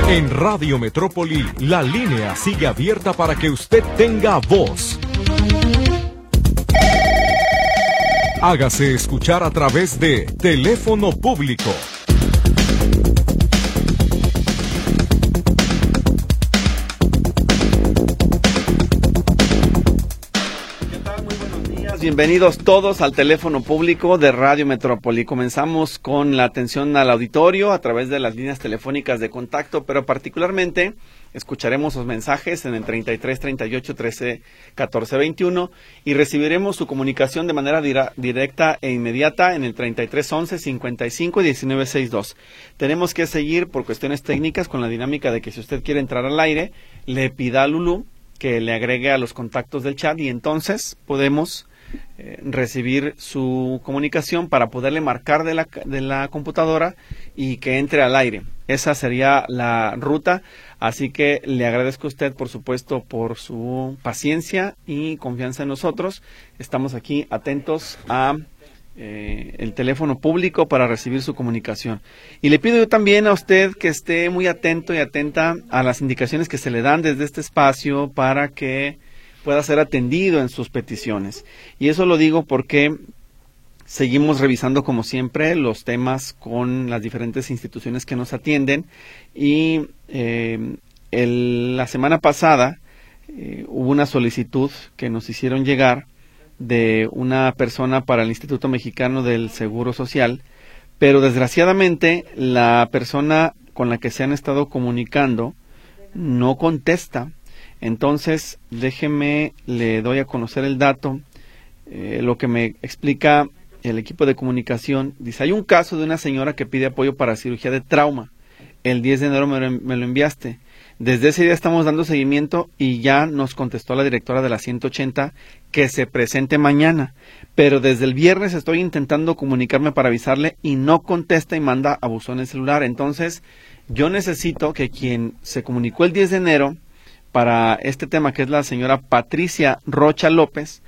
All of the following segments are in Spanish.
En Radio Metrópoli, la línea sigue abierta para que usted tenga voz. Hágase escuchar a través de teléfono público. Bienvenidos todos al teléfono público de Radio Metrópoli. Comenzamos con la atención al auditorio a través de las líneas telefónicas de contacto, pero particularmente escucharemos sus mensajes en el 33 38 13 14 21 y recibiremos su comunicación de manera directa e inmediata en el 33 11 55 19 62. Tenemos que seguir por cuestiones técnicas con la dinámica de que si usted quiere entrar al aire, le pida a Lulú que le agregue a los contactos del chat y entonces podemos recibir su comunicación para poderle marcar de la computadora y que entre al aire. Esa sería la ruta, así que le agradezco a usted, por supuesto, por su paciencia y confianza en nosotros. Estamos aquí atentos a el teléfono público para recibir su comunicación. Y le pido yo también a usted que esté muy atento y atenta a las indicaciones que se le dan desde este espacio para que pueda ser atendido en sus peticiones. Y eso lo digo porque seguimos revisando, como siempre, los temas con las diferentes instituciones que nos atienden. Y la semana pasada hubo una solicitud que nos hicieron llegar de una persona para el Instituto Mexicano del Seguro Social, pero desgraciadamente la persona con la que se han estado comunicando no contesta. Entonces, déjeme, le doy a conocer el dato, lo que me explica el equipo de comunicación. Dice, hay un caso de una señora que pide apoyo para cirugía de trauma. El 10 de enero me lo enviaste. Desde ese día estamos dando seguimiento y ya nos contestó la directora de la 180 que se presente mañana. Pero desde el viernes estoy intentando comunicarme para avisarle y no contesta y manda a buzón el celular. Entonces, yo necesito que quien se comunicó el 10 de enero para este tema, que es la señora Patricia Rocha López,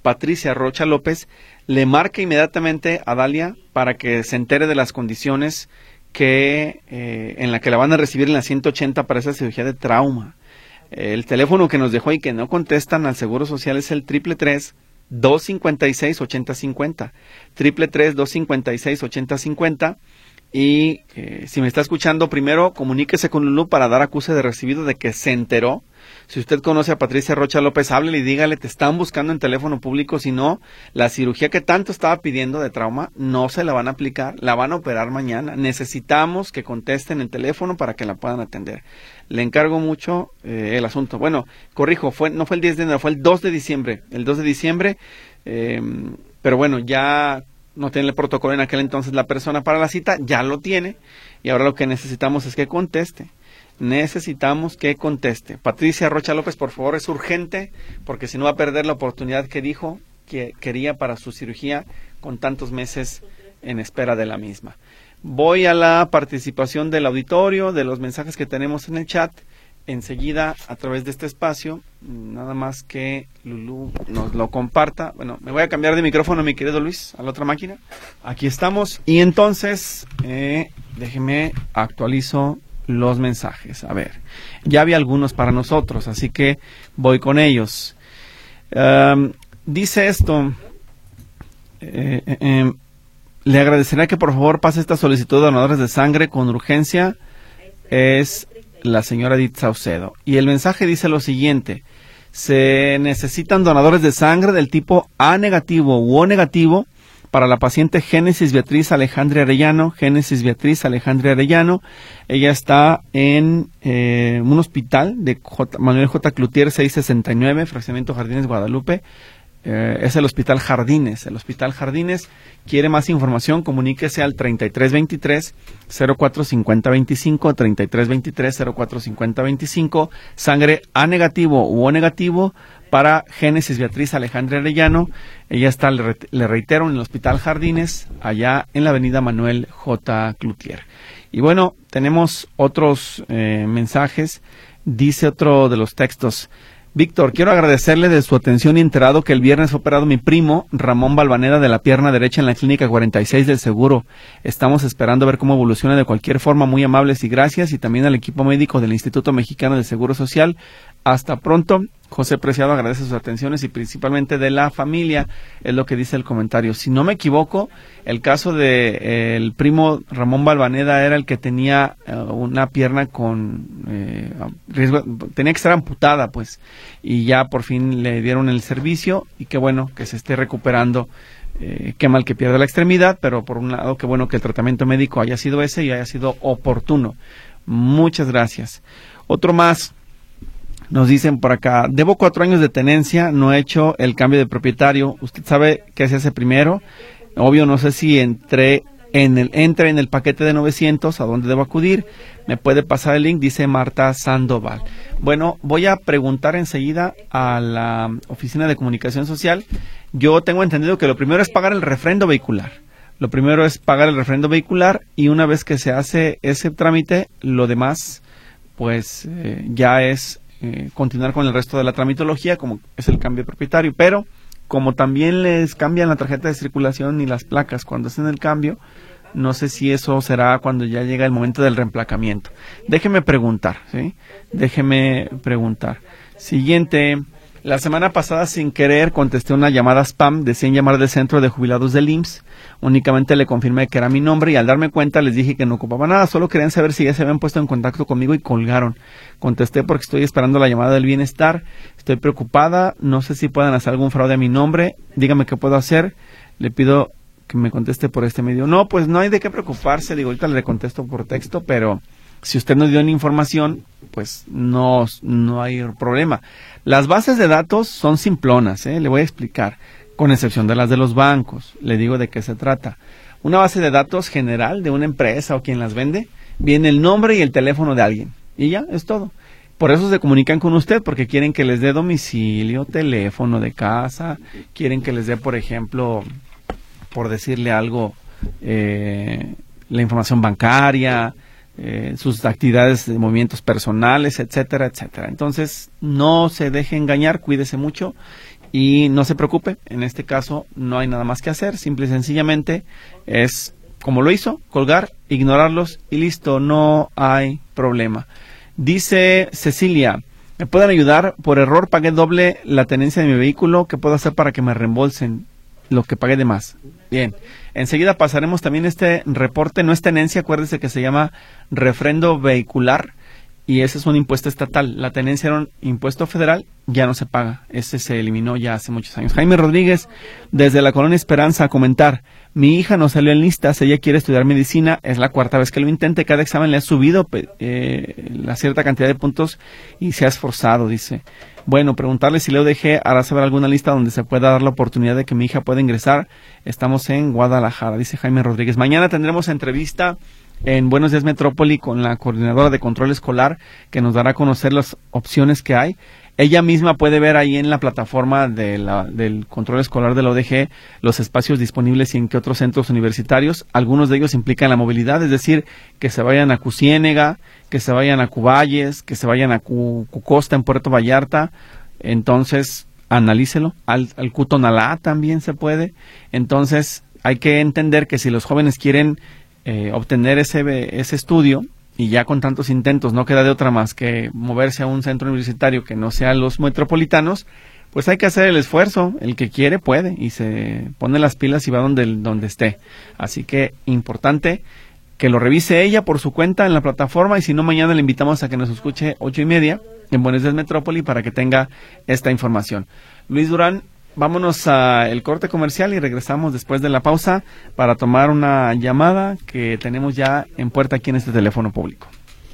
le marque inmediatamente a Dalia para que se entere de las condiciones que en la que la van a recibir en la 180 para esa cirugía de trauma. El teléfono que nos dejó y que no contestan al Seguro Social es el 333-256-8050, 333-256-8050. Y si me está escuchando, primero comuníquese con Lulú para dar acuse de recibido de que se enteró. Si usted conoce a Patricia Rocha López, háblele y dígale, te están buscando en teléfono público, si no, la cirugía que tanto estaba pidiendo de trauma no se la van a aplicar, la van a operar mañana. Necesitamos que contesten el teléfono para que la puedan atender. Le encargo mucho el asunto. Bueno, corrijo, no fue el 10 de enero, fue el 2 de diciembre. El 2 de diciembre, pero bueno, ya no tiene el protocolo en aquel entonces la persona para la cita, ya lo tiene, y ahora lo que necesitamos es que conteste. Patricia Rocha López, por favor, es urgente, porque si no va a perder la oportunidad que dijo que quería para su cirugía con tantos meses en espera de la misma. Voy a la participación del auditorio, de los mensajes que tenemos en el chat, enseguida a través de este espacio, nada más que Lulú nos lo comparta. Bueno, me voy a cambiar de micrófono, mi querido Luis, a la otra máquina. Aquí estamos, y entonces, déjeme actualizo los mensajes. A ver, ya había algunos para nosotros, así que voy con ellos. Dice esto, le agradecerá que por favor pase esta solicitud de donadores de sangre con urgencia. Es la señora Edith Saucedo. Y el mensaje dice lo siguiente: se necesitan donadores de sangre del tipo A negativo u O negativo para la paciente Génesis Beatriz Alejandra Arellano. Ella está en un hospital de Manuel J. Cloutier 669, Fraccionamiento Jardines, Guadalupe. Es el Hospital Jardines. El Hospital Jardines quiere más información, comuníquese al 3323-045025, 3323-045025, sangre A negativo u O negativo para Génesis Beatriz Alejandra Arellano. Ella está, le reitero, en el Hospital Jardines, allá en la avenida Manuel J. Cloutier. Y bueno, tenemos otros mensajes. Dice otro de los textos: Víctor, quiero agradecerle de su atención y enterado que el viernes fue operado mi primo, Ramón Balvaneda, de la pierna derecha en la clínica 46 del Seguro. Estamos esperando ver cómo evoluciona de cualquier forma. Muy amables y gracias. Y también al equipo médico del Instituto Mexicano del Seguro Social. Hasta pronto. José Preciado agradece sus atenciones y principalmente de la familia, es lo que dice el comentario. Si no me equivoco, el caso de el primo Ramón Balvaneda era el que tenía una pierna con riesgo, tenía que estar amputada, pues, y ya por fin le dieron el servicio y qué bueno que se esté recuperando. Qué mal que pierda la extremidad, pero por un lado, qué bueno que el tratamiento médico haya sido ese y haya sido oportuno. Muchas gracias. Otro más. Nos dicen por acá, debo 4 años de tenencia, no he hecho el cambio de propietario. ¿Usted sabe qué se hace primero? Obvio, no sé si entre en el paquete de 900, ¿a dónde debo acudir? ¿Me puede pasar el link? Dice Marta Sandoval. Bueno, voy a preguntar enseguida a la Oficina de Comunicación Social. Yo tengo entendido que lo primero es pagar el refrendo vehicular. Lo primero es pagar el refrendo vehicular y una vez que se hace ese trámite, lo demás, pues ya es continuar con el resto de la tramitología, como es el cambio de propietario, pero como también les cambian la tarjeta de circulación y las placas cuando hacen el cambio, no sé si eso será cuando ya llega el momento del reemplacamiento. Déjeme preguntar, ¿sí? Déjeme preguntar. Siguiente. La semana pasada, sin querer, contesté una llamada spam. Decían llamar del centro de jubilados del IMSS. Únicamente le confirmé que era mi nombre y al darme cuenta les dije que no ocupaba nada. Solo querían saber si ya se habían puesto en contacto conmigo y colgaron. Contesté porque estoy esperando la llamada del bienestar. Estoy preocupada. No sé si puedan hacer algún fraude a mi nombre. Dígame qué puedo hacer. Le pido que me conteste por este medio. No, pues no hay de qué preocuparse. Digo, ahorita le contesto por texto, pero si usted no dio ni información, pues no hay problema. Las bases de datos son simplonas, le voy a explicar, con excepción de las de los bancos. Le digo de qué se trata. Una base de datos general de una empresa o quien las vende, viene el nombre y el teléfono de alguien. Y ya, es todo. Por eso se comunican con usted, porque quieren que les dé domicilio, teléfono de casa, quieren que les dé, por ejemplo, por decirle algo, la información bancaria, sus actividades de movimientos personales, etcétera, etcétera. Entonces, no se deje engañar, cuídese mucho y no se preocupe. En este caso, no hay nada más que hacer. Simple y sencillamente es, como lo hizo, colgar, ignorarlos y listo, no hay problema. Dice Cecilia, ¿me pueden ayudar? Por error pagué doble la tenencia de mi vehículo. ¿Qué puedo hacer para que me reembolsen lo que pagué de más? Bien, enseguida pasaremos también este reporte. No es tenencia, acuérdese que se llama refrendo vehicular y ese es un impuesto estatal. La tenencia era un impuesto federal, ya no se paga. Ese se eliminó ya hace muchos años. Jaime Rodríguez, desde la Colonia Esperanza, a comentar. Mi hija no salió en listas, ella quiere estudiar medicina, es la 4ª vez que lo intenta, cada examen le ha subido la cierta cantidad de puntos y se ha esforzado, dice. Bueno, preguntarle si le dejé, hará saber alguna lista donde se pueda dar la oportunidad de que mi hija pueda ingresar. Estamos en Guadalajara, dice Jaime Rodríguez. Mañana tendremos entrevista en Buenos Días Metrópoli con la coordinadora de control escolar que nos dará a conocer las opciones que hay. Ella misma puede ver ahí en la plataforma del control escolar de la ODG los espacios disponibles y en qué otros centros universitarios. Algunos de ellos implican la movilidad, es decir, que se vayan a Cusiénega, que se vayan a Cuballes, que se vayan a Cucosta en Puerto Vallarta. Entonces, analícelo. Al Cutonalá también se puede. Entonces, hay que entender que si los jóvenes quieren obtener ese estudio, y ya con tantos intentos no queda de otra más que moverse a un centro universitario que no sea los metropolitanos, pues hay que hacer el esfuerzo. El que quiere puede y se pone las pilas y va donde esté. Así que importante que lo revise ella por su cuenta en la plataforma y si no, mañana le invitamos a que nos escuche 8:30 en Buenos Días Metrópoli para que tenga esta información. Luis Durán, vámonos al corte comercial y regresamos después de la pausa para tomar una llamada que tenemos ya en puerta aquí en este teléfono público.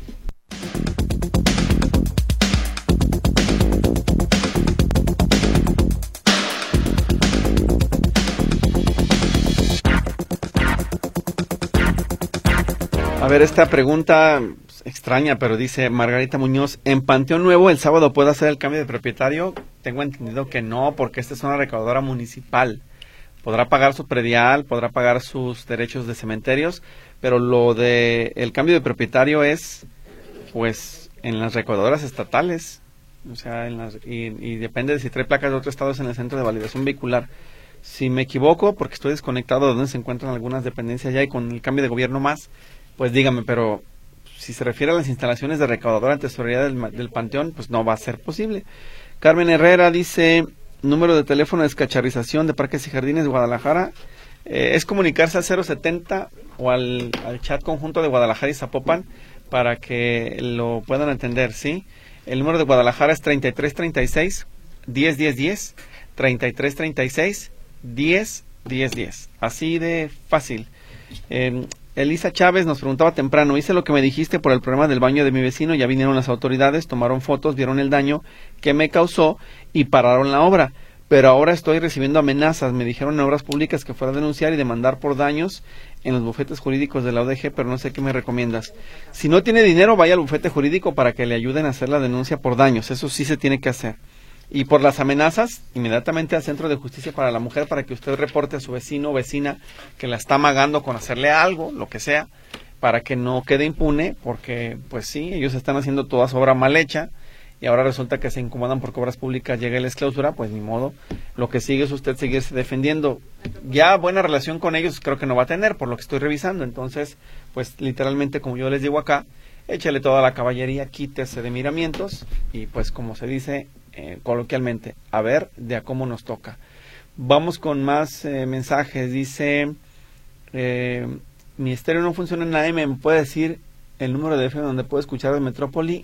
A ver, esta pregunta extraña, pero dice Margarita Muñoz, ¿en Panteón Nuevo el sábado puedo hacer el cambio de propietario? Tengo entendido que no, porque esta es una recaudadora municipal. Podrá pagar su predial, podrá pagar sus derechos de cementerios, pero lo de el cambio de propietario es, pues, en las recaudadoras estatales. O sea, y depende de si trae placas de otro estado, es en el centro de validación vehicular. Si me equivoco, porque estoy desconectado de donde se encuentran algunas dependencias ya y con el cambio de gobierno más, pues dígame, pero si se refiere a las instalaciones de recaudadora en tesorería del Panteón, pues no va a ser posible. Carmen Herrera dice, número de teléfono de descacharrización de Parques y Jardines de Guadalajara, es comunicarse al 070 o al chat conjunto de Guadalajara y Zapopan para que lo puedan atender, ¿sí? El número de Guadalajara es 3336 101010, 3336 101010, así de fácil. Elisa Chávez nos preguntaba temprano, hice lo que me dijiste por el problema del baño de mi vecino, ya vinieron las autoridades, tomaron fotos, vieron el daño que me causó y pararon la obra, pero ahora estoy recibiendo amenazas, me dijeron en Obras Públicas que fuera a denunciar y demandar por daños en los bufetes jurídicos de la ODG, pero no sé qué me recomiendas. Si no tiene dinero, vaya al bufete jurídico para que le ayuden a hacer la denuncia por daños, eso sí se tiene que hacer. Y por las amenazas, inmediatamente al Centro de Justicia para la Mujer para que usted reporte a su vecino o vecina que la está amagando con hacerle algo, lo que sea, para que no quede impune, porque pues sí, ellos están haciendo toda su obra mal hecha y ahora resulta que se incomodan porque Obras Públicas llega y les clausura, pues ni modo. Lo que sigue es usted seguirse defendiendo. Ya buena relación con ellos creo que no va a tener, por lo que estoy revisando. Entonces, pues literalmente, como yo les digo acá, échale toda la caballería, quítese de miramientos y pues como se dice coloquialmente, a ver de a cómo nos toca. Vamos con más mensajes. Dice, mi estéreo no funciona en la AM, ¿me puede decir el número de FM donde puedo escuchar de Metrópoli?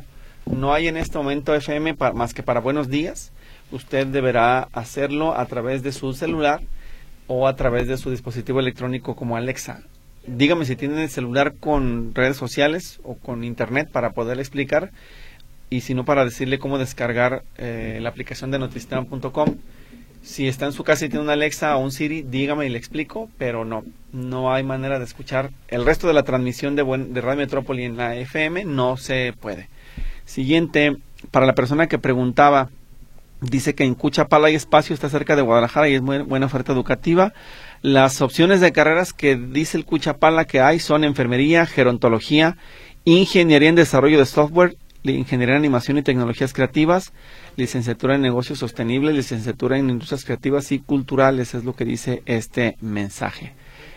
No hay en este momento FM más que para Buenos Días. Usted deberá hacerlo a través de su celular o a través de su dispositivo electrónico como Alexa. Dígame si tiene el celular con redes sociales o con internet para poderle explicar, y si no, para decirle cómo descargar la aplicación de notisistema.com. Si está en su casa y tiene una Alexa o un Siri, dígame y le explico, pero no hay manera de escuchar el resto de la transmisión de Radio Metrópoli en la FM, no se puede. Siguiente, para la persona que preguntaba, dice que en Cuchapala hay espacio, está cerca de Guadalajara y es muy buena oferta educativa. Las opciones de carreras que dice el Cuchapala que hay son enfermería, gerontología, ingeniería en desarrollo de software, ingeniería en animación y tecnologías creativas, licenciatura en negocios sostenibles, licenciatura en industrias creativas y culturales, es lo que dice este mensaje.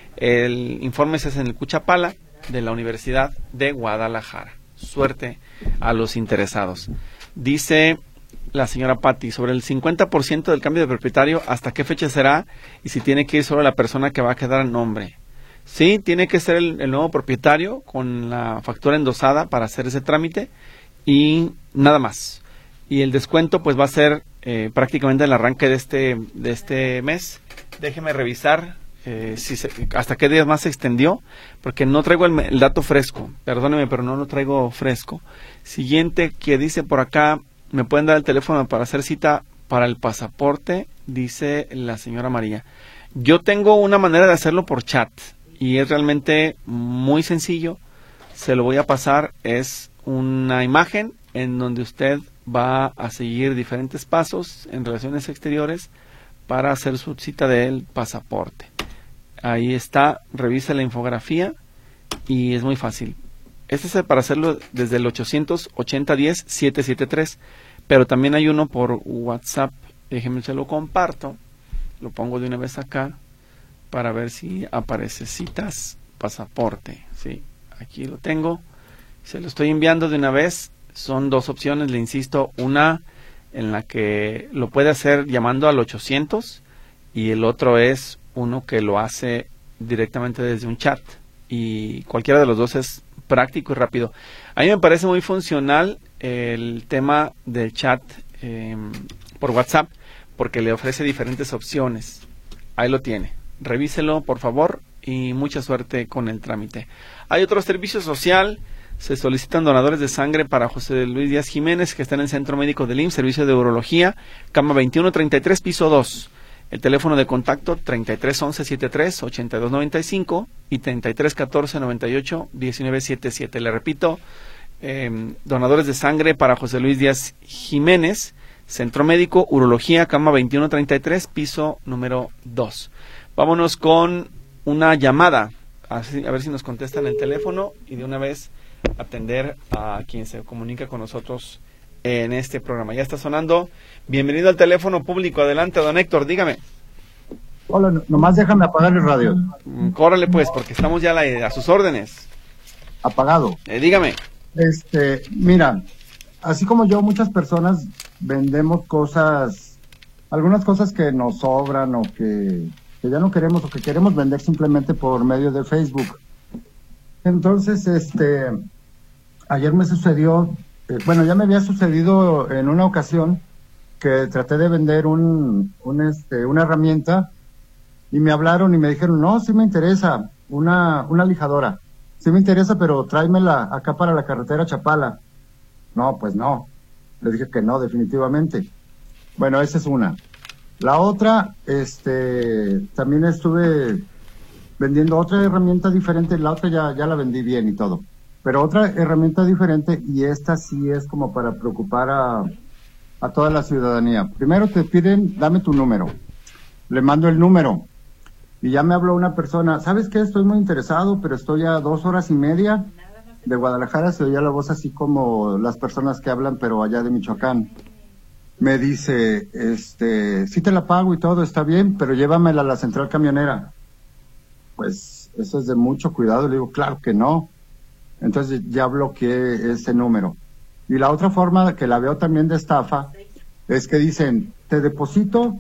El informe se hace en el Cuchapala de la Universidad de Guadalajara. Suerte a los interesados. Dice la señora Patti, sobre el 50% del cambio de propietario, ¿hasta qué fecha será? Y si tiene que ir solo la persona que va a quedar a nombre. Sí, tiene que ser el nuevo propietario con la factura endosada para hacer ese trámite y nada más. Y el descuento pues va a ser prácticamente el arranque de este mes. Déjeme revisar hasta qué días más se extendió, porque no traigo el dato fresco. Perdóneme, pero no lo traigo fresco. Siguiente que dice por acá, ¿me pueden dar el teléfono para hacer cita para el pasaporte? Dice la señora María. Yo tengo una manera de hacerlo por chat y es realmente muy sencillo. Se lo voy a pasar. Es una imagen en donde usted va a seguir diferentes pasos en relaciones exteriores para hacer su cita del pasaporte. Ahí está, revisa la infografía y es muy fácil. Este es para hacerlo desde el 800-8010-773, pero también hay uno por WhatsApp. Déjenme, se lo comparto. Lo pongo de una vez acá para ver si aparece citas pasaporte. Sí, aquí lo tengo. Se lo estoy enviando de una vez. Son dos opciones, le insisto. Una en la que lo puede hacer llamando al 800 y el otro es uno que lo hace directamente desde un chat. Y cualquiera de los dos es práctico y rápido. A mí me parece muy funcional el tema del chat por WhatsApp porque le ofrece diferentes opciones. Ahí lo tiene. Revíselo, por favor, y mucha suerte con el trámite. Hay otro servicio social. Se solicitan donadores de sangre para José Luis Díaz Jiménez, que está en el Centro Médico del IMSS, Servicio de Urología, cama 2133, piso 2. El teléfono de contacto 3311-73-8295 y 3314-98-1977. Le repito, donadores de sangre para José Luis Díaz Jiménez, Centro Médico, Urología, cama 2133, piso número 2. Vámonos con una llamada, a ver si nos contestan el teléfono y de una vez atender a quien se comunica con nosotros en este programa. Ya está sonando. Bienvenido al teléfono público. Adelante, don Héctor, dígame. Hola, nomás déjame apagar el radio. Córrele pues, porque estamos ya a sus órdenes. Apagado. Dígame. Mira, así como yo, muchas personas vendemos cosas, algunas cosas que nos sobran o que ya no queremos o que queremos vender simplemente por medio de Facebook. Entonces, ayer me sucedió, ya me había sucedido en una ocasión que traté de vender una herramienta y me hablaron y me dijeron, no, sí me interesa, una lijadora, sí me interesa, pero tráemela acá para la carretera Chapala. No, pues no, le dije que no, definitivamente. Bueno, esa es una. La otra, también estuve vendiendo otra herramienta diferente, la otra ya la vendí bien y todo, pero otra herramienta diferente, y esta sí es como para preocupar a toda la ciudadanía. Primero te piden, dame tu número, le mando el número, y ya me habló una persona, ¿sabes qué? Estoy muy interesado, pero estoy a 2 horas y media de Guadalajara. Se oía la voz así como las personas que hablan, pero allá de Michoacán. Me dice, sí te la pago y todo, está bien, pero llévamela a la central camionera. Pues eso es de mucho cuidado. Le digo, claro que no. Entonces ya bloqueé ese número. Y la otra forma que la veo también de estafa es que dicen, te deposito,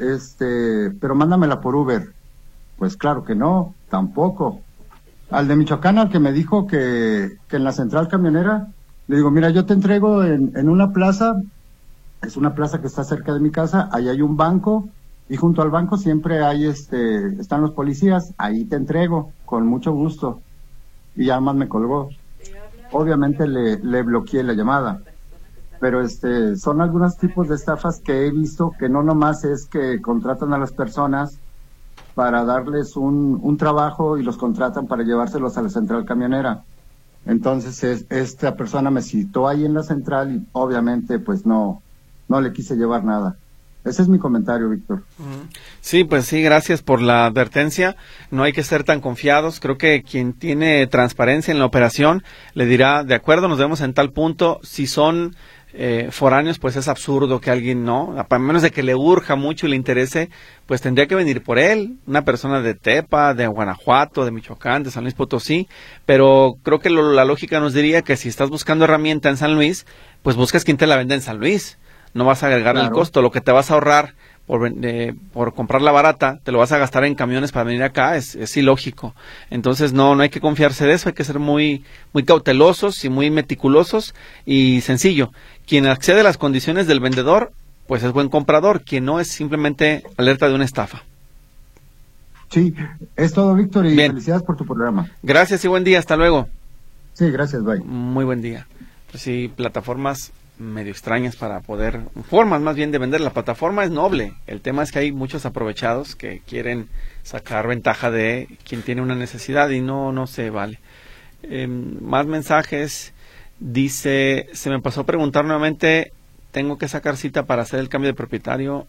pero mándamela por Uber. Pues claro que no, tampoco. Al de Michoacán, al que me dijo que en la central camionera, le digo, mira, yo te entrego en una plaza, es una plaza que está cerca de mi casa, ahí hay un banco, y junto al banco siempre hay están los policías, ahí te entrego, con mucho gusto. Y ya más me colgó. Obviamente le bloqueé la llamada. Pero son algunos tipos de estafas que he visto, que no nomás es que contratan a las personas para darles un trabajo y los contratan para llevárselos a la central camionera. Entonces esta persona me citó ahí en la central y obviamente pues no le quise llevar nada. Ese es mi comentario, Víctor. Sí, pues sí, gracias por la advertencia. No hay que ser tan confiados. Creo que quien tiene transparencia en la operación le dirá, de acuerdo, nos vemos en tal punto. Si son foráneos, pues es absurdo que alguien no, a menos de que le urja mucho y le interese, pues tendría que venir por él, una persona de Tepa, de Guanajuato, de Michoacán, de San Luis Potosí, pero creo que la lógica nos diría que si estás buscando herramienta en San Luis, pues buscas quien te la venda en San Luis, no vas a agregarle el costo, lo que te vas a ahorrar por comprarla barata, te lo vas a gastar en camiones para venir acá, es ilógico. Entonces no hay que confiarse de eso, hay que ser muy cautelosos y muy meticulosos y sencillo. Quien accede a las condiciones del vendedor, pues es buen comprador, quien no es simplemente alerta de una estafa. Sí, es todo, Víctor, y bien, felicidades por tu programa. Gracias y buen día, hasta luego. Sí, gracias, bye. Muy buen día. Pues sí, plataformas medio extrañas para poder, formas más bien de vender. La plataforma es noble, el tema es que hay muchos aprovechados que quieren sacar ventaja de quien tiene una necesidad y no se vale. Más mensajes. Dice, se me pasó a preguntar nuevamente, ¿tengo que sacar cita para hacer el cambio de propietario?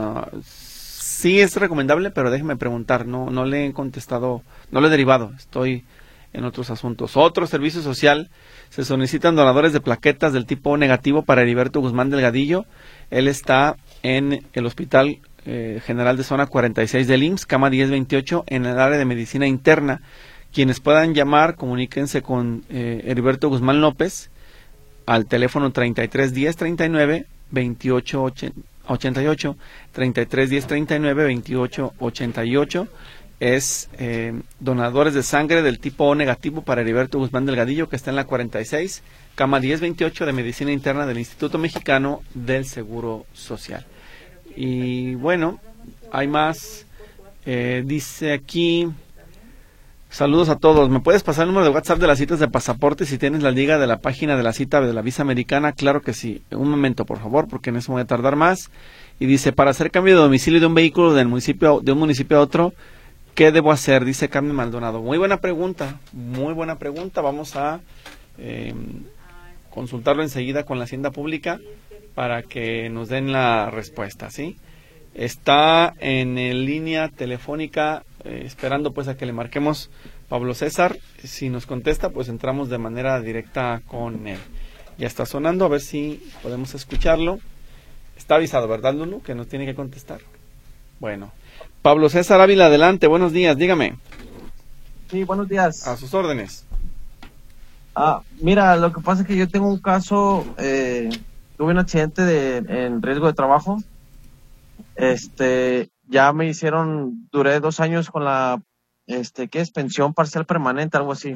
Sí es recomendable, pero déjeme preguntar, no le he contestado, no le he derivado, estoy en otros asuntos. Otro servicio social, se solicitan donadores de plaquetas del tipo negativo para Heriberto Guzmán Delgadillo. Él está en el Hospital General de Zona 46 del IMSS, cama 1028, en el área de medicina interna. Quienes puedan llamar, comuníquense con Heriberto Guzmán López al teléfono 3310 39 28 88, 3310 39 28 88. Es donadores de sangre del tipo O negativo para Heriberto Guzmán Delgadillo, que está en la 46, cama 1028 de medicina interna del Instituto Mexicano del Seguro Social. Y bueno, hay más. Dice aquí, saludos a todos. ¿Me puedes pasar el número de WhatsApp de las citas de pasaporte si tienes la liga de la página de la cita de la visa americana? Claro que sí. Un momento, por favor, porque en eso voy a tardar más. Y dice, para hacer cambio de domicilio de un vehículo de un municipio a otro, ¿qué debo hacer? Dice Carmen Maldonado. Muy buena pregunta. Vamos a consultarlo enseguida con la Hacienda Pública para que nos den la respuesta, ¿sí? Está en línea telefónica esperando pues a que le marquemos Pablo César. Si nos contesta, pues entramos de manera directa con él. Ya está sonando, a ver si podemos escucharlo. Está avisado, ¿verdad, Lulu? Que nos tiene que contestar. Bueno. Pablo César Ávila, adelante, buenos días, dígame. Sí, buenos días. A sus órdenes. Mira, lo que pasa es que yo tengo un caso, tuve un accidente en riesgo de trabajo. Ya me hicieron, duré 2 años con la, ¿qué es? Pensión parcial permanente, algo así.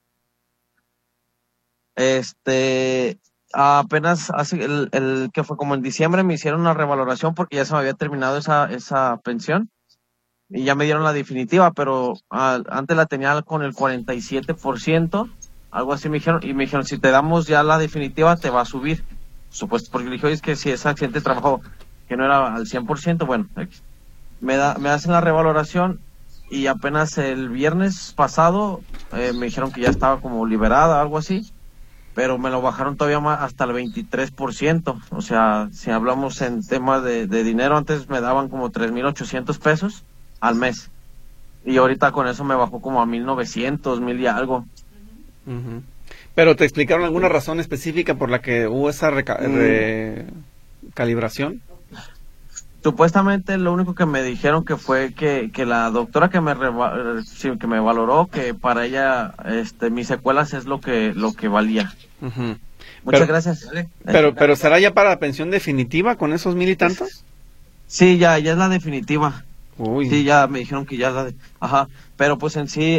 Apenas hace, que fue como en diciembre, me hicieron una revaloración porque ya se me había terminado esa pensión y ya me dieron la definitiva, pero antes la tenía con el 47%, algo así me dijeron, si te damos ya la definitiva te va a subir. Supuesto, porque le dije, oye, es que si ese accidente de trabajo que no era al 100%, bueno, me hacen la revaloración y apenas el viernes pasado me dijeron que ya estaba como liberada, algo así, pero me lo bajaron todavía más hasta el 23%. O sea, si hablamos en temas de dinero, antes me daban como 3,800 pesos al mes y ahorita con eso me bajó como a 1,900, 1,000 y algo. Uh-huh. ¿Pero te explicaron alguna razón específica por la que hubo esa recalibración? Supuestamente lo único que me dijeron que fue que la doctora que me valoró, que para ella mis secuelas es lo que valía. Uh-huh. Muchas gracias. Pero ¿será ya para la pensión definitiva con esos 1,000 y tantos? Sí, ya es la definitiva. Uy. Sí, ya me dijeron que ya es la ajá, pero pues en sí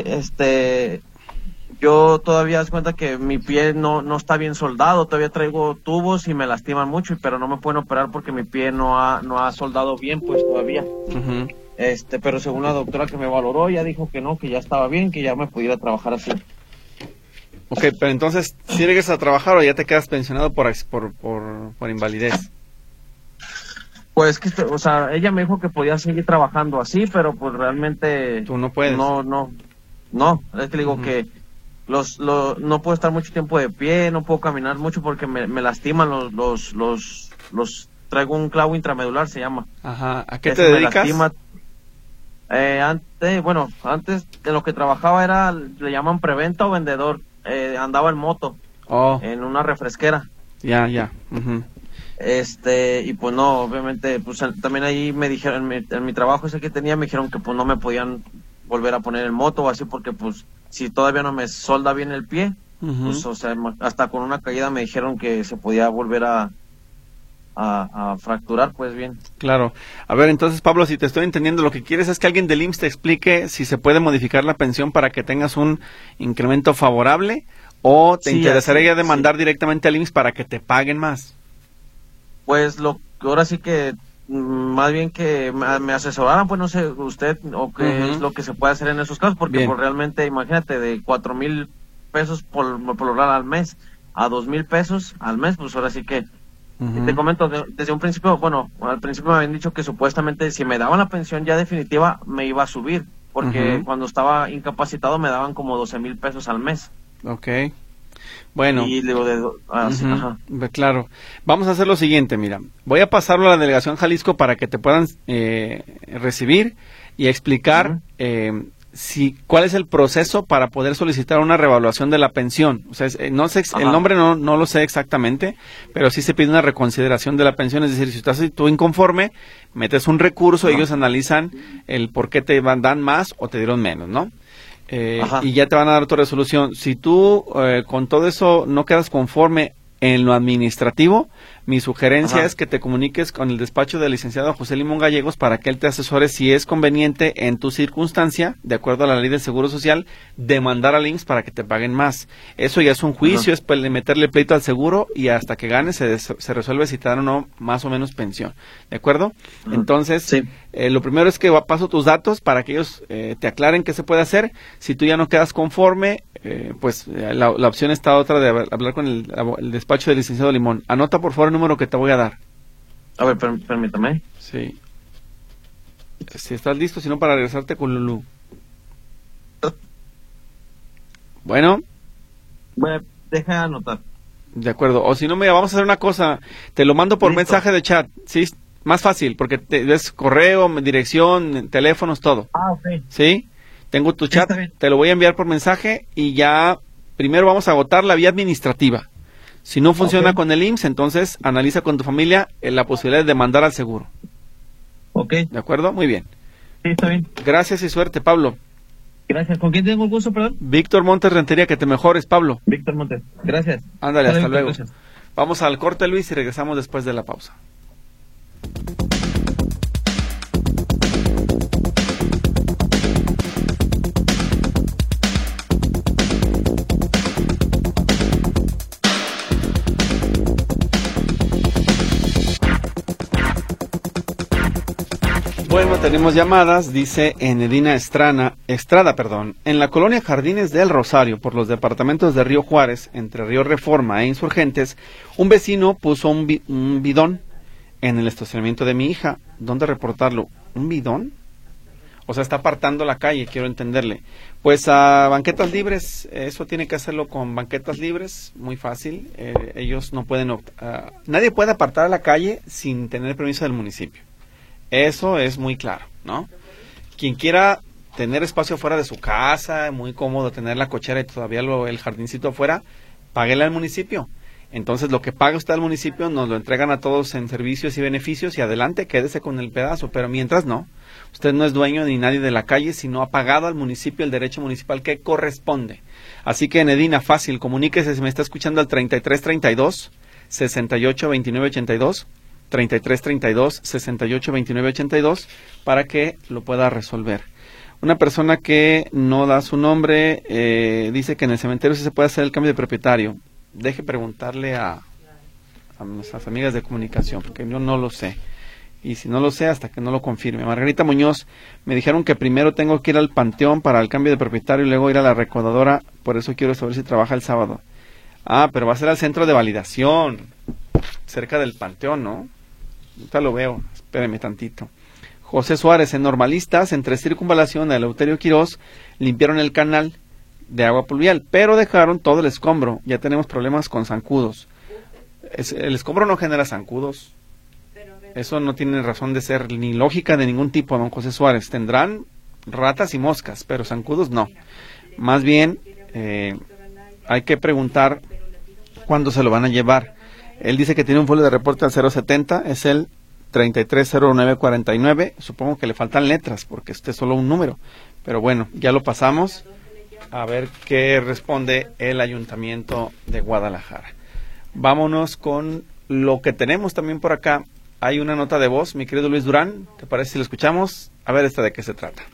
yo todavía das cuenta que mi pie no está bien soldado, todavía traigo tubos y me lastiman mucho, pero no me pueden operar porque mi pie no ha soldado bien, pues todavía. Uh-huh. Pero según la doctora que me valoró, ya dijo que no, que ya estaba bien, que ya me pudiera trabajar así. Ok, pero entonces, ¿sí regresas a trabajar o ya te quedas pensionado por invalidez? Pues que, o sea, ella me dijo que podía seguir trabajando así, pero pues realmente... Tú no puedes. No, es que le digo que no puedo estar mucho tiempo de pie, no puedo caminar mucho porque me lastiman los traigo un clavo intramedular, se llama. Ajá, ¿a qué te dedicas? Antes de lo que trabajaba le llaman preventa o vendedor, andaba en moto, en una refresquera. Ya. Uh-huh. Y pues no, obviamente, pues también ahí me dijeron, en mi trabajo ese que tenía, me dijeron que pues no me podían volver a poner en moto o así porque pues si todavía no me solda bien el pie, uh-huh, pues o sea, hasta con una caída me dijeron que se podía volver a fracturar, pues bien. Claro. A ver, entonces, Pablo, si te estoy entendiendo, lo que quieres es que alguien del IMSS te explique si se puede modificar la pensión para que tengas un incremento favorable o te interesaría demandar directamente al IMSS para que te paguen más. Pues ahora sí que más bien que me asesoraran, pues no sé, usted, o qué uh-huh es lo que se puede hacer en esos casos, porque pues, realmente, imagínate, de 4,000 pesos por lograr al mes a 2,000 pesos al mes, pues ahora sí que, uh-huh, te comento, desde un principio, al principio me habían dicho que supuestamente si me daban la pensión ya definitiva me iba a subir, porque uh-huh, cuando estaba incapacitado me daban como 12,000 pesos al mes. Okay. Bueno, y luego sí, ajá. Claro, vamos a hacer lo siguiente, mira, voy a pasarlo a la delegación Jalisco para que te puedan recibir y explicar uh-huh cuál es el proceso para poder solicitar una revaluación de la pensión. O sea, no sé, el nombre no lo sé exactamente, pero sí se pide una reconsideración de la pensión, es decir, si estás tú inconforme, metes un recurso, ellos analizan el por qué te dan más o te dieron menos, ¿no? Y ya te van a dar tu resolución. Si tú con todo eso no quedas conforme en lo administrativo, mi sugerencia es que te comuniques con el despacho del licenciado José Limón Gallegos para que él te asesore si es conveniente en tu circunstancia, de acuerdo a la ley del Seguro Social, demandar al IMSS para que te paguen más. Eso ya es un juicio, es meterle pleito al seguro y hasta que ganes se resuelve si te dan o no más o menos pensión. ¿De acuerdo? Entonces, lo primero es que paso tus datos para que ellos te aclaren qué se puede hacer. Si tú ya no quedas conforme, pues la opción está otra de hablar con el despacho del licenciado Limón. Anota por favor el número que te voy a dar. A ver, permítame. Sí. Si estás listo, si no para regresarte con Lulú. Bueno, deja anotar. De acuerdo. O si no, mira, vamos a hacer una cosa. Te lo mando por mensaje de chat. Sí, más fácil, porque ves correo, dirección, teléfonos, todo. Ok. ¿Sí? Tengo tu chat, te lo voy a enviar por mensaje y ya primero vamos a agotar la vía administrativa. Si no funciona con el IMSS, entonces analiza con tu familia la posibilidad de demandar al seguro. Ok. ¿De acuerdo? Muy bien. Sí, está bien. Gracias y suerte, Pablo. Gracias. ¿Con quién tengo el gusto, perdón? Víctor Montes Rentería, que te mejores, Pablo. Víctor Montes. Gracias. Ándale, hasta Víctor, luego. gracias. Vamos al corte, Luis, y regresamos después de la pausa. Bueno, tenemos llamadas, dice Enedina Estrada, en la colonia Jardines del Rosario, por los departamentos de Río Juárez, entre Río Reforma e Insurgentes, un vecino puso un bidón en el estacionamiento de mi hija. ¿Dónde reportarlo? ¿Un bidón? O sea, está apartando la calle, quiero entenderle. Pues a banquetas libres, eso tiene que hacerlo con banquetas libres, muy fácil. Ellos no pueden, nadie puede apartar a la calle sin tener permiso del municipio. Eso es muy claro, ¿no? Quien quiera tener espacio fuera de su casa, muy cómodo tener la cochera y todavía el jardincito afuera, páguele al municipio. Entonces lo que paga usted al municipio nos lo entregan a todos en servicios y beneficios y adelante, quédese con el pedazo, pero mientras no, usted no es dueño ni nadie de la calle, sino ha pagado al municipio el derecho municipal que corresponde. Así que Enedina, fácil, comuníquese si me está escuchando al 3332 682982 3332 682982 para que lo pueda resolver. Una persona que no da su nombre dice que en el cementerio sí se puede hacer el cambio de propietario. Deje preguntarle a nuestras amigas de comunicación, porque yo no lo sé. Y si no lo sé, hasta que no lo confirme. Margarita Muñoz, me dijeron que primero tengo que ir al panteón para el cambio de propietario y luego ir a la recaudadora, por eso quiero saber si trabaja el sábado. Ah, pero va a ser al centro de validación, cerca del panteón, ¿no? Ahorita lo veo, espéreme tantito. José Suárez, en Normalistas, entre Circunvalación y Eleuterio Quirós, limpiaron el canal de agua pluvial, pero dejaron todo el escombro. Ya tenemos problemas con zancudos. El escombro no genera zancudos. Eso no tiene razón de ser ni lógica de ningún tipo, don José Suárez. Tendrán ratas y moscas, pero zancudos no. Más bien, hay que preguntar cuándo se lo van a llevar. Él dice que tiene un folio de reporte al 070, es el 330949. Supongo que le faltan letras, porque este es solo un número. Pero bueno, ya lo pasamos. A ver qué responde el Ayuntamiento de Guadalajara. Vámonos con lo que tenemos también por acá. Hay una nota de voz, mi querido Luis Durán. ¿Te parece si lo escuchamos? A ver esta de qué se trata.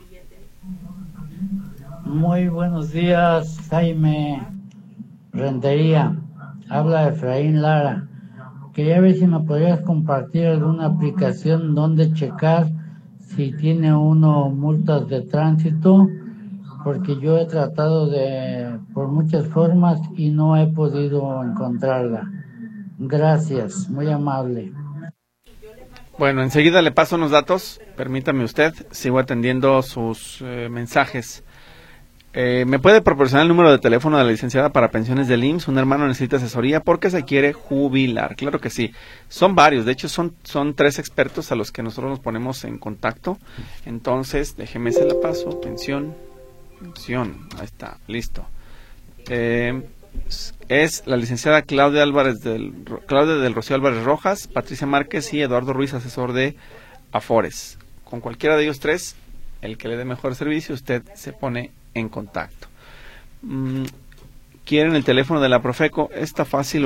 Muy buenos días, Jaime Rentería. Habla Efraín Lara. Quería ver si me podrías compartir alguna aplicación donde checar si tiene uno multas de tránsito, porque yo he tratado por muchas formas y no he podido encontrarla. Gracias, muy amable. Bueno, enseguida le paso unos datos, permítame usted, sigo atendiendo sus mensajes. ¿Me puede proporcionar el número de teléfono de la licenciada para pensiones del IMSS? Un hermano necesita asesoría porque se quiere jubilar. Claro que sí. Son varios, de hecho son 3 expertos a los que nosotros nos ponemos en contacto. Entonces, déjeme se la paso. Pensión, ahí está, listo. Es la licenciada Claudia del Rocío Álvarez Rojas, Patricia Márquez y Eduardo Ruiz, asesor de Afores. Con cualquiera de ellos 3, el que le dé mejor servicio, usted se pone en contacto. ¿Quieren el teléfono de la Profeco? Está fácil,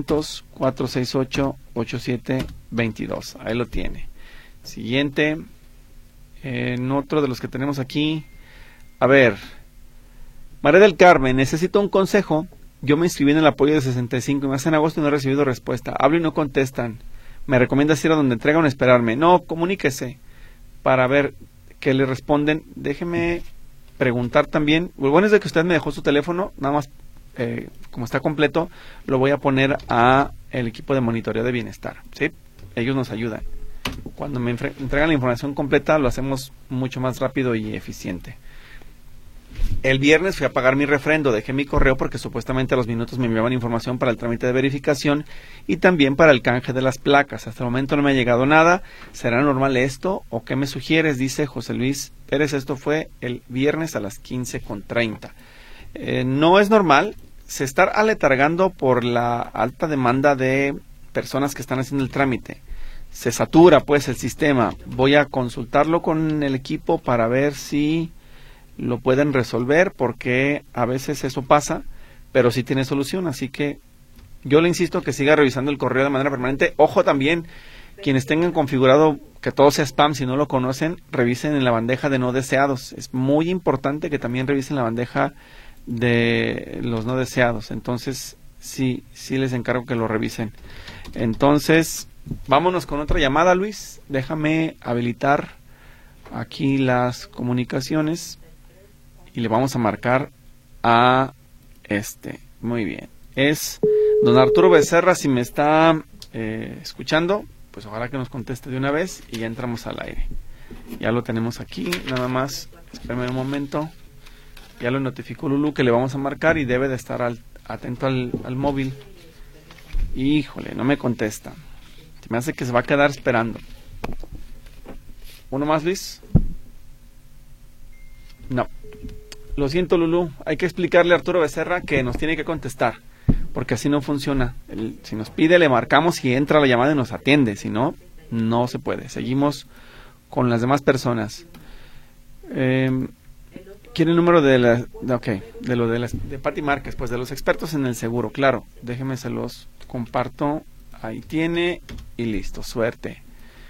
800-468-8722. Ahí lo tiene. Siguiente. En otro de los que tenemos aquí. A ver. María del Carmen, necesito un consejo. Yo me inscribí en el apoyo de 65 y más en agosto y no he recibido respuesta. Hablo y no contestan. ¿Me recomiendas ir a donde entregan o esperarme? No, comuníquese para ver qué le responden. Déjeme preguntar también. Lo bueno es de que usted me dejó su teléfono, nada más como está completo, lo voy a poner a el equipo de monitoreo de bienestar, ¿sí? Ellos nos ayudan. Cuando me entregan la información completa, lo hacemos mucho más rápido y eficiente. El viernes fui a pagar mi refrendo, dejé mi correo porque supuestamente a los minutos me enviaban información para el trámite de verificación y también para el canje de las placas. Hasta el momento no me ha llegado nada. ¿Será normal esto o qué me sugieres? Dice José Luis Pérez. Esto fue el viernes a las 15:30. No es normal. se está aletargando por la alta demanda de personas que están haciendo el trámite. Se satura pues el sistema. Voy a consultarlo con el equipo para ver si lo pueden resolver, porque a veces eso pasa, pero sí tiene solución. Así que yo le insisto que siga revisando el correo de manera permanente. Ojo también, quienes tengan configurado que todo sea spam, si no lo conocen, revisen en la bandeja de no deseados. Es muy importante que también revisen la bandeja de los no deseados. Entonces sí les encargo que lo revisen. Entonces vámonos con otra llamada, Luis. Déjame habilitar aquí las comunicaciones y le vamos a marcar a muy bien, es don Arturo Becerra. Si me está escuchando, pues ojalá que nos conteste de una vez y ya entramos al aire. Ya lo tenemos aquí, nada más espérame un momento. Ya lo notificó Lulu que le vamos a marcar y debe de estar atento al móvil. Híjole, no me contesta. Se me hace que se va a quedar esperando. ¿Uno más, Luis? No. Lo siento, Lulu. Hay que explicarle a Arturo Becerra que nos tiene que contestar, porque así no funciona. Si nos pide, le marcamos y entra la llamada y nos atiende. Si no, no se puede. Seguimos con las demás personas. ¿Quiere el número de Pati Márquez? Pues de los expertos en el seguro, claro. Déjeme, se los comparto. Ahí tiene y listo, suerte.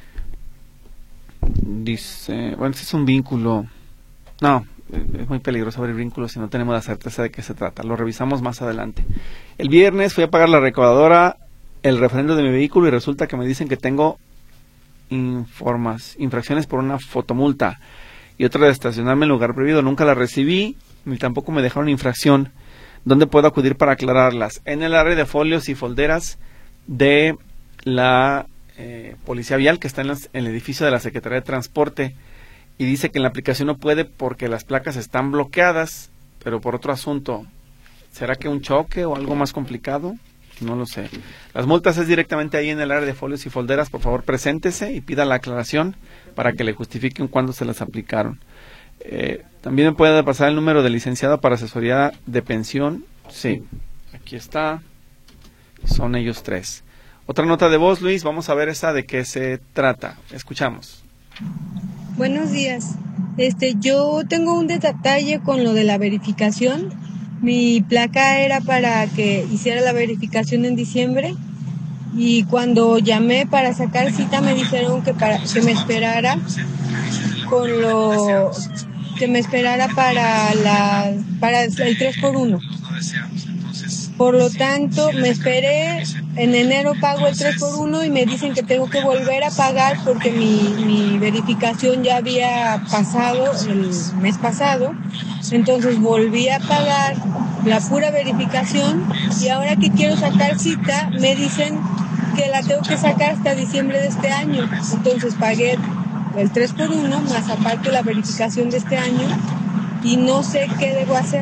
Dice, bueno, este es un vínculo. No, es muy peligroso abrir vínculos si no tenemos la certeza de qué se trata. Lo revisamos más adelante. El viernes fui a pagar la recaudadora el refrendo de mi vehículo y resulta que me dicen que tengo infracciones por una fotomulta y otra de estacionarme en lugar prohibido. Nunca la recibí, ni tampoco me dejaron infracción. ¿Dónde puedo acudir para aclararlas? En el área de folios y folderas de la Policía Vial, que está en el edificio de la Secretaría de Transporte, y dice que en la aplicación no puede porque las placas están bloqueadas, pero por otro asunto. ¿Será que un choque o algo más complicado? No lo sé. Las multas es directamente ahí en el área de folios y folderas. Por favor, preséntese y pida la aclaración para que le justifiquen cuándo se las aplicaron. También me puede pasar el número de licenciado para asesoría de pensión. Sí, aquí está. Son ellos tres. Otra nota de voz, Luis. Vamos a ver esa de qué se trata. Escuchamos. Buenos días. Yo tengo un detalle con lo de la verificación. Mi placa era para que hiciera la verificación en diciembre y cuando llamé para sacar cita me dijeron que me esperara para el 3x1. Por lo tanto, me esperé, en enero pago el 3x1 y me dicen que tengo que volver a pagar porque mi verificación ya había pasado el mes pasado. Entonces volví a pagar la pura verificación y ahora que quiero sacar cita me dicen que la tengo que sacar hasta diciembre de este año. Entonces pagué el 3x1 más aparte la verificación de este año y no sé qué debo hacer.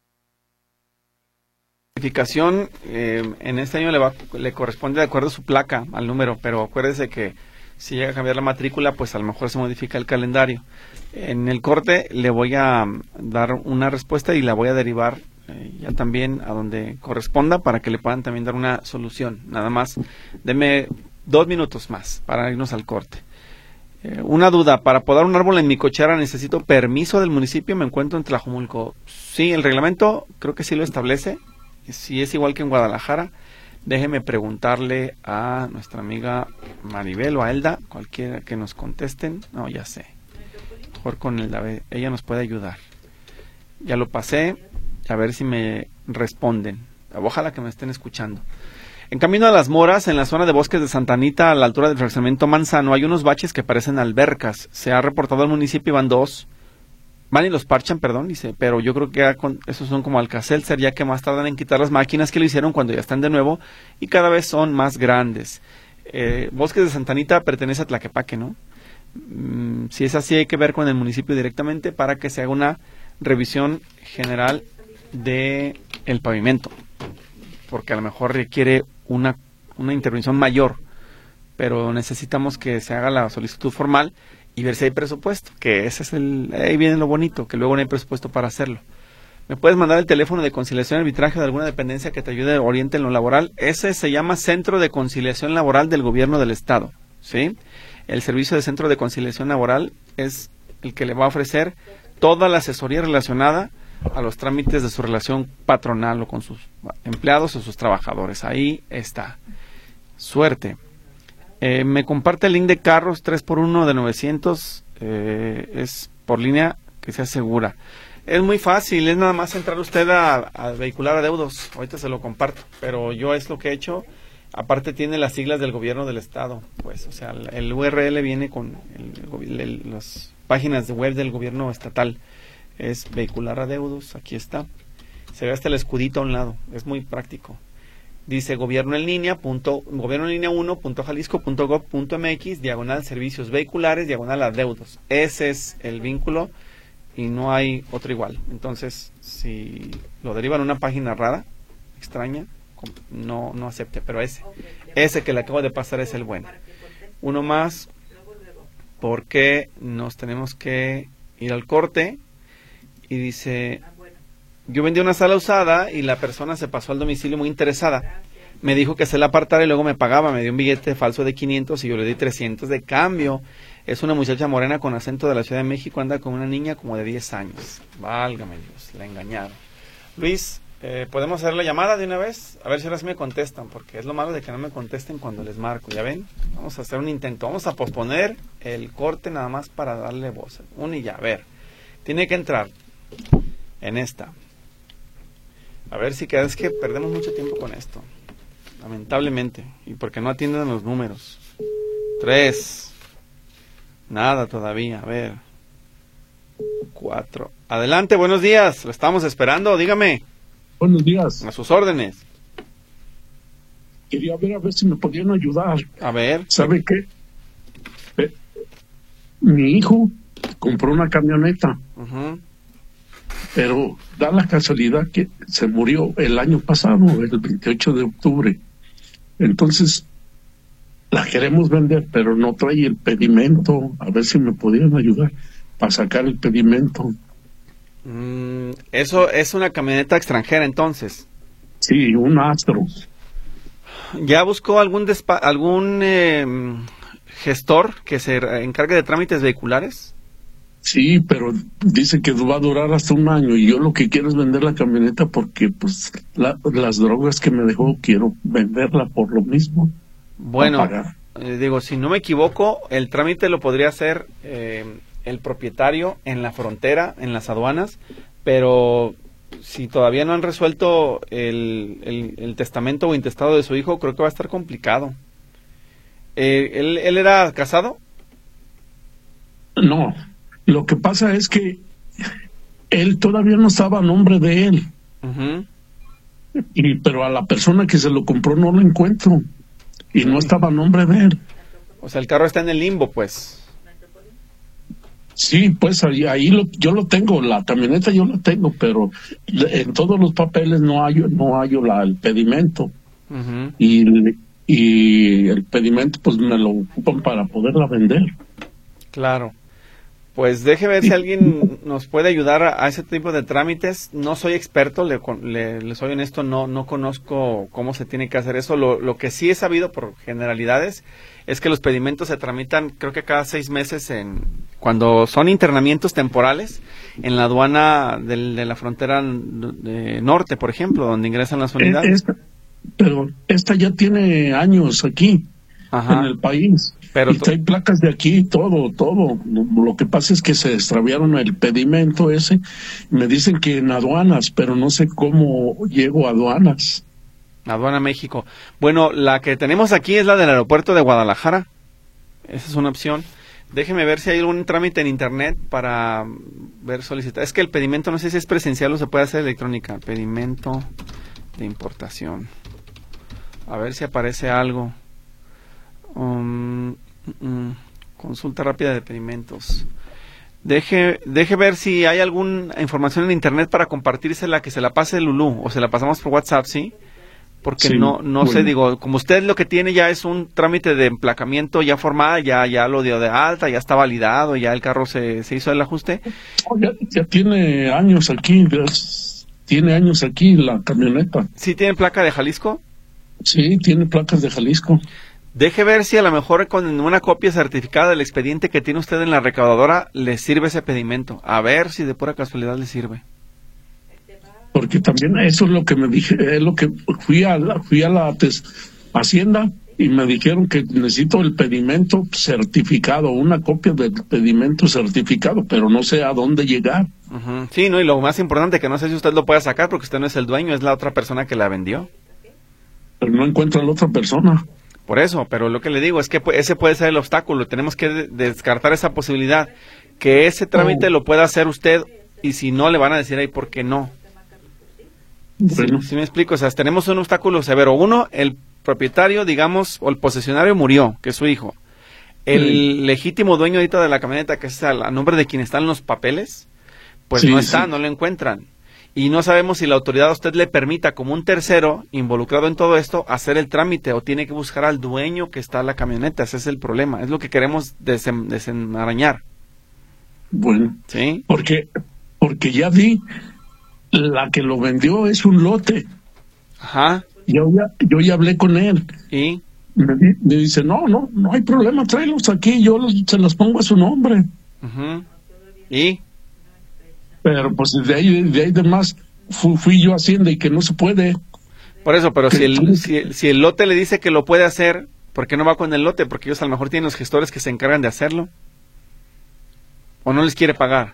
Verificación en este año le corresponde de acuerdo a su placa, al número, pero acuérdese que si llega a cambiar la matrícula, pues a lo mejor se modifica el calendario. En el corte le voy a dar una respuesta y la voy a derivar ya también a donde corresponda para que le puedan también dar una solución. Nada más, deme 2 minutos más para irnos al corte. Una duda, para podar un árbol en mi cochera necesito permiso del municipio, me encuentro en Tlajumulco. Sí, el reglamento creo que sí lo establece. Si es igual que en Guadalajara, déjeme preguntarle a nuestra amiga Maribel o a Elda, cualquiera que nos contesten. No, ya sé. Mejor con Elda, ella nos puede ayudar. Ya lo pasé, a ver si me responden. Ojalá que me estén escuchando. En camino a Las Moras, en la zona de Bosques de Santa Anita, a la altura del fraccionamiento Manzano, hay unos baches que parecen albercas. Se ha reportado al municipio, van 2. Van y los parchan, perdón, dice, pero yo creo que esos son como Alka-Seltzer, ya que más tardan en quitar las máquinas que lo hicieron cuando ya están de nuevo y cada vez son más grandes. Bosques de Santa Anita pertenece a Tlaquepaque, ¿no? Si es así, hay que ver con el municipio directamente para que se haga una revisión general de el pavimento, porque a lo mejor requiere una intervención mayor, pero necesitamos que se haga la solicitud formal y ver si hay presupuesto, que ese es ahí viene lo bonito, que luego no hay presupuesto para hacerlo. ¿Me puedes mandar el teléfono de conciliación y arbitraje de alguna dependencia que te ayude, oriente en lo laboral? Ese se llama Centro de Conciliación Laboral del Gobierno del Estado, ¿sí? El servicio de Centro de Conciliación Laboral es el que le va a ofrecer toda la asesoría relacionada a los trámites de su relación patronal o con sus empleados o sus trabajadores. Ahí está. Suerte. Me comparte el link de carros 3x1 de 900. Es por línea que sea segura. Es muy fácil, es nada más entrar usted a vehicular adeudos. Ahorita se lo comparto, pero yo es lo que he hecho. Aparte tiene las siglas del gobierno del estado, pues, o sea, el URL viene con las páginas de web del gobierno estatal. Es vehicular adeudos, aquí está. Se ve hasta el escudito a un lado, es muy práctico. Dice gobierno en línea 1.jalisco.gov.mx, diagonal servicios vehiculares, diagonal adeudos. Ese es el vínculo y no hay otro igual. Entonces, si lo derivan a una página rara, extraña, no acepte, pero ese que le acabo de pasar es el bueno. Uno más, porque nos tenemos que ir al corte. Y dice, yo vendí una sala usada y la persona se pasó al domicilio muy interesada. Me dijo que se la apartara y luego me pagaba. Me dio un billete falso de 500 y yo le di 300 de cambio. Es una muchacha morena con acento de la Ciudad de México, anda con una niña como de 10 años. Válgame Dios, la engañaron. Luis, ¿podemos hacer la llamada de una vez? A ver si ahora sí me contestan, porque es lo malo de que no me contesten cuando les marco. ¿Ya ven? Vamos a hacer un intento. Vamos a posponer el corte nada más para darle voz. Un y ya, a ver. Tiene que entrar en esta. A ver si es que perdemos mucho tiempo con esto. Lamentablemente. Y porque no atienden los números. 3. Nada todavía. A ver. 4. Adelante, buenos días. Lo estamos esperando, dígame. Buenos días. A sus órdenes. Quería ver a ver si me podían ayudar. A ver. ¿Sabe qué? Mi hijo compró una camioneta. Pero da la casualidad que se murió el año pasado, el 28 de octubre. Entonces, la queremos vender, pero no trae el pedimento. A ver si me podían ayudar para sacar el pedimento. Eso es una camioneta extranjera, entonces. Sí, un Astro. ¿Ya buscó algún gestor que se encargue de trámites vehiculares? Sí, pero dice que va a durar hasta un año y yo lo que quiero es vender la camioneta porque pues las drogas que me dejó quiero venderla por lo mismo. Bueno, digo, si no me equivoco, el trámite lo podría hacer el propietario en la frontera, en las aduanas, pero si todavía no han resuelto el testamento o intestado de su hijo, creo que va a estar complicado. ¿Él era casado? No. Lo que pasa es que él todavía no estaba a nombre de él. Pero a la persona que se lo compró no lo encuentro. Y no estaba a nombre de él. O sea, el carro está en el limbo, pues. Sí, pues ahí yo lo tengo, la camioneta yo la tengo, pero en todos los papeles no hallo el pedimento. Y el pedimento pues me lo ocupan para poderla vender. Claro. Pues deje ver si alguien nos puede ayudar a ese tipo de trámites. No soy experto, le soy honesto, no conozco cómo se tiene que hacer eso. Lo que sí he sabido por generalidades es que los pedimentos se tramitan creo que cada 6 meses cuando son internamientos temporales en la aduana de la frontera norte, por ejemplo, donde ingresan las unidades. Pero esta ya tiene años aquí. En el país. Pero y hay placas de aquí, todo. Lo que pasa es que se extraviaron el pedimento ese. Me dicen que en aduanas, pero no sé cómo llego a aduanas. Aduana México. Bueno, la que tenemos aquí es la del aeropuerto de Guadalajara. Esa es una opción. Déjeme ver si hay algún trámite en internet para solicitar. Es que el pedimento no sé si es presencial o se puede hacer electrónica. Pedimento de importación. A ver si aparece algo. Consulta rápida de pedimentos. Deje ver si hay alguna información en internet para compartírsela, que se la pase Lulú o se la pasamos por WhatsApp, ¿sí? Porque sí, no bueno. Sé, digo, como usted lo que tiene ya es un trámite de emplacamiento ya formal, ya lo dio de alta, ya está validado, ya el carro se hizo el ajuste. Ya tiene años aquí, tiene años aquí la camioneta. ¿Sí tiene placa de Jalisco? Sí, tiene placas de Jalisco. Deje ver si a lo mejor con una copia certificada del expediente que tiene usted en la recaudadora le sirve ese pedimento. A ver si de pura casualidad le sirve. Porque también eso es lo que me dije, es lo que fui a la Hacienda y me dijeron que necesito el pedimento certificado, una copia del pedimento certificado, pero no sé a dónde llegar. Uh-huh. Sí, no, y lo más importante que no sé si usted lo puede sacar porque usted no es el dueño, es la otra persona que la vendió. Pero no encuentro a la otra persona. Por eso, pero lo que le digo es que ese puede ser el obstáculo. Tenemos que descartar esa posibilidad, que ese trámite lo pueda hacer usted y si no le van a decir ahí por qué no. Bueno. Sí me explico, o sea, tenemos un obstáculo severo. Uno, el propietario, digamos, o el posesionario murió, que es su hijo. El legítimo dueño ahorita de la camioneta, que es a nombre de quien están los papeles, pues no está, no lo encuentran. Y no sabemos si la autoridad a usted le permita, como un tercero involucrado en todo esto, hacer el trámite o tiene que buscar al dueño que está en la camioneta. Ese es el problema, es lo que queremos desenmarañar. Bueno, ¿sí? Porque ya vi, la que lo vendió es un lote. Ajá. Yo ya hablé con él. ¿Y? Me dice, no hay problema, tráelos aquí, yo se los pongo a su nombre. Uh-huh. ¿Y? Pero pues de ahí de más fui yo a Hacienda y que no se puede. Por eso, pero si el lote le dice que lo puede hacer, ¿por qué no va con el lote? Porque ellos a lo mejor tienen los gestores que se encargan de hacerlo. ¿O no les quiere pagar?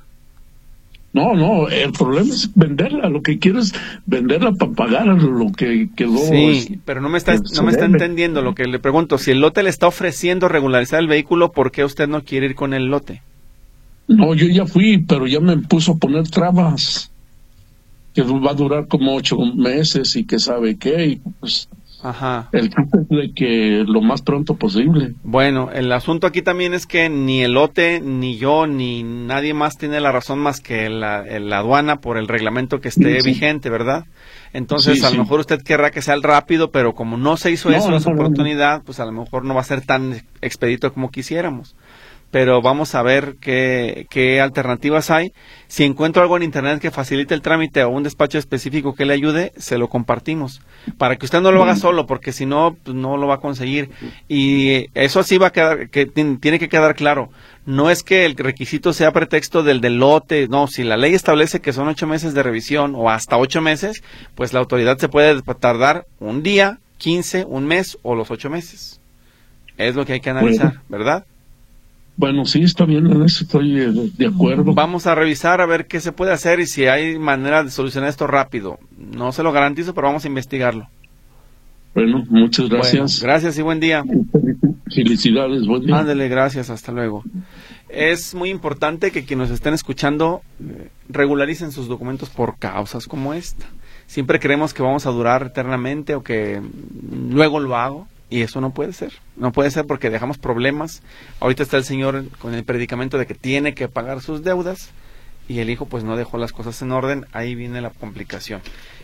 No, el problema es venderla. Lo que quiero es venderla para pagar lo que quedó. Sí, pero no me está entendiendo lo que le pregunto. Si el lote le está ofreciendo regularizar el vehículo, ¿por qué usted no quiere ir con el lote? No, yo ya fui, pero ya me puso a poner trabas. Que va a durar como 8 meses y que sabe qué. Y pues, ajá. El caso es de que lo más pronto posible. Bueno, el asunto aquí también es que ni el lote, ni yo, ni nadie más tiene la razón más que la aduana por el reglamento que esté vigente, ¿verdad? Entonces, a lo mejor usted querrá que sea el rápido, pero como no se hizo eso en su oportunidad, pues a lo mejor no va a ser tan expedito como quisiéramos. Pero vamos a ver qué alternativas hay. Si encuentro algo en internet que facilite el trámite o un despacho específico que le ayude, se lo compartimos. Para que usted no lo haga solo, porque si no, pues no lo va a conseguir. Y eso sí va a quedar, que tiene que quedar claro. No es que el requisito sea pretexto del lote, no, si la ley establece que son 8 meses de revisión o hasta 8 meses, pues la autoridad se puede tardar un día, 15, un mes o los 8 meses. Es lo que hay que analizar, ¿verdad? Bueno, sí, está bien, en eso estoy de acuerdo. Vamos a revisar a ver qué se puede hacer y si hay manera de solucionar esto rápido. No se lo garantizo, pero vamos a investigarlo. Bueno, muchas gracias. Bueno, gracias y buen día. Felicidades, buen día. Ándele, gracias, hasta luego. Es muy importante que quienes nos estén escuchando regularicen sus documentos por causas como esta. Siempre creemos que vamos a durar eternamente o que luego lo hago. Y eso no puede ser. No puede ser porque dejamos problemas. Ahorita está el señor con el predicamento de que tiene que pagar sus deudas y el hijo pues no dejó las cosas en orden. Ahí viene la complicación.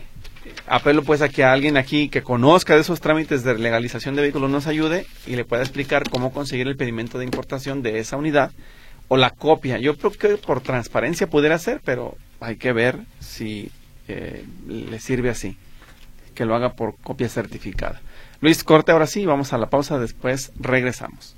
Apelo pues a que alguien aquí que conozca de esos trámites de legalización de vehículos nos ayude y le pueda explicar cómo conseguir el pedimento de importación de esa unidad o la copia. Yo creo que por transparencia pudiera ser, pero hay que ver si le sirve así. Que lo haga por copia certificada. Luis, corte ahora sí, vamos a la pausa, después regresamos.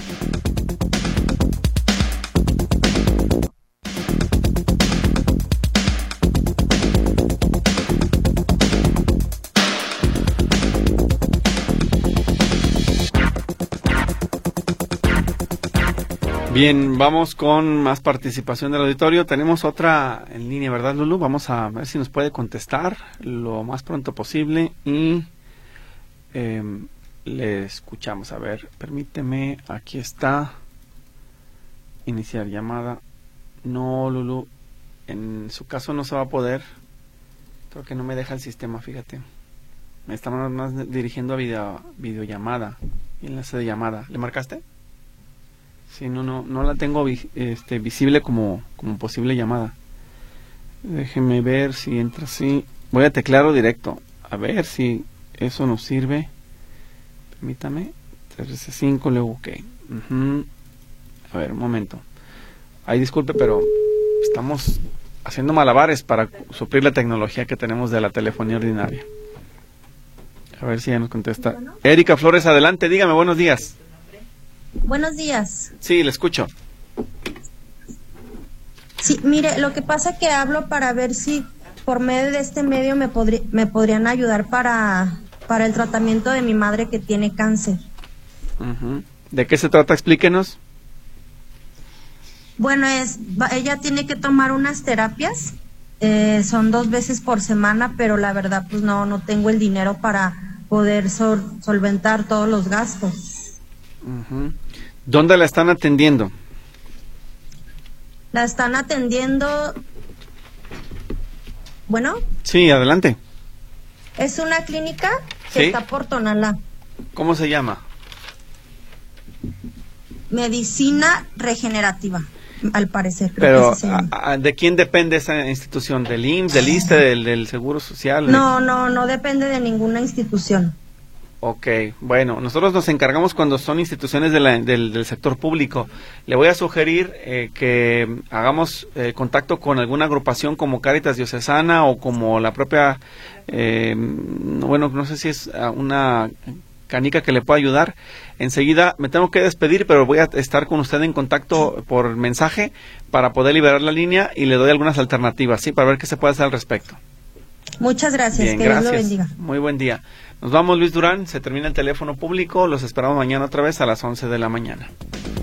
Bien, vamos con más participación del auditorio. Tenemos otra en línea, ¿verdad, Lulu? Vamos a ver si nos puede contestar lo más pronto posible y le escuchamos. A ver, permíteme, aquí está. Iniciar llamada. No, Lulu, en su caso no se va a poder. Creo que no me deja el sistema, fíjate. Me está más dirigiendo a videollamada. Enlace de llamada. ¿Le marcaste? Sí, no la tengo visible como posible llamada. Déjeme ver si entra así. Voy a teclearlo directo. A ver si eso nos sirve. Permítame. 3C5, luego OK. A ver, un momento. Ay, disculpe, pero estamos haciendo malabares para suplir la tecnología que tenemos de la telefonía ordinaria. A ver si ya nos contesta. Erika Flores, adelante, dígame, buenos días. Buenos días. Sí, le escucho. Sí, mire, lo que pasa es que hablo para ver si por medio de este medio me podrían ayudar para el tratamiento de mi madre que tiene cáncer. Uh-huh. ¿De qué se trata? Explíquenos. Bueno, ella tiene que tomar unas terapias, son 2 veces por semana, pero la verdad pues no tengo el dinero para poder solventar todos los gastos. Uh-huh. ¿Dónde la están atendiendo? La están atendiendo, bueno. Sí, adelante. Es una clínica que ¿Sí? está por Tonalá. ¿Cómo se llama? Medicina regenerativa, al parecer. Pero, ¿de quién depende esa institución? ¿Del IMSS, del ISSSTE, del Seguro Social? No depende de ninguna institución. Ok, bueno, nosotros nos encargamos cuando son instituciones del sector público. Le voy a sugerir que hagamos contacto con alguna agrupación como Cáritas Diocesana o como la propia, bueno, no sé si es una canica que le pueda ayudar. Enseguida me tengo que despedir, pero voy a estar con usted en contacto por mensaje para poder liberar la línea y le doy algunas alternativas, ¿sí? Para ver qué se puede hacer al respecto. Muchas gracias, Bien, que gracias. Dios lo bendiga. Muy buen día. Nos vamos, Luis Durán, se termina el teléfono público, los esperamos mañana otra vez a las 11 de la mañana.